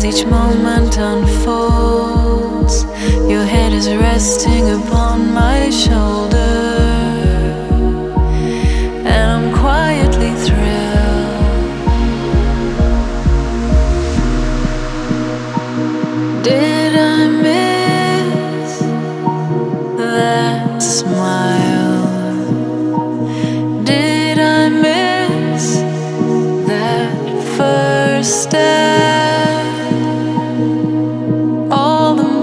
as each moment unfolds. Your head is resting upon my shoulder, and I'm quietly thrilled. Did I miss that smile? Did I miss that first step? All the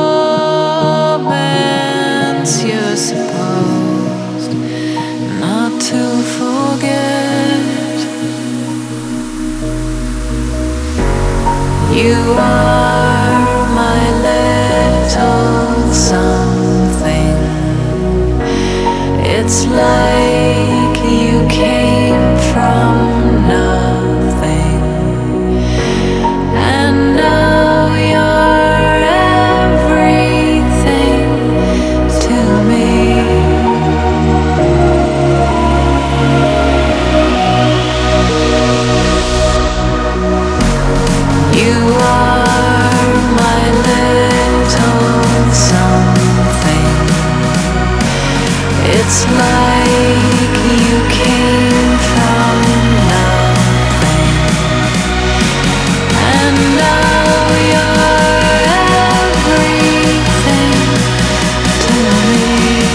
moments you're supposed not to forget. You are my little something. It's like you came from nothing, and now you're everything to me. You are my little something. It's like you came from nothing, and now you're everything to me.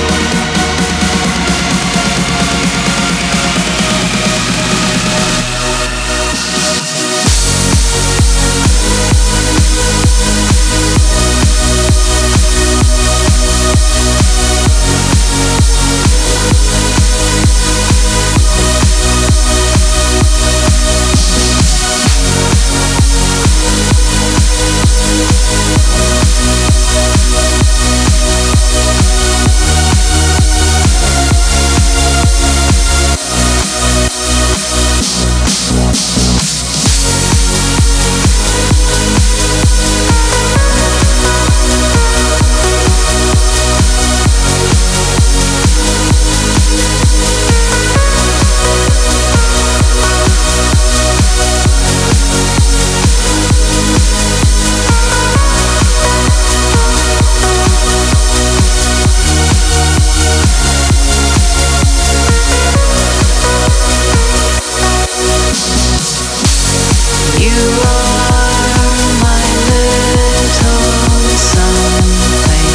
You are my little something.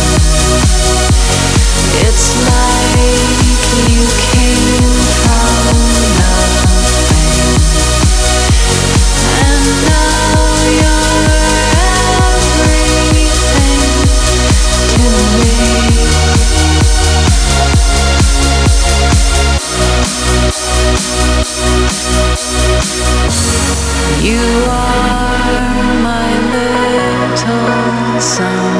It's like you came from nothing, and now you're everything to me. You are my little sun.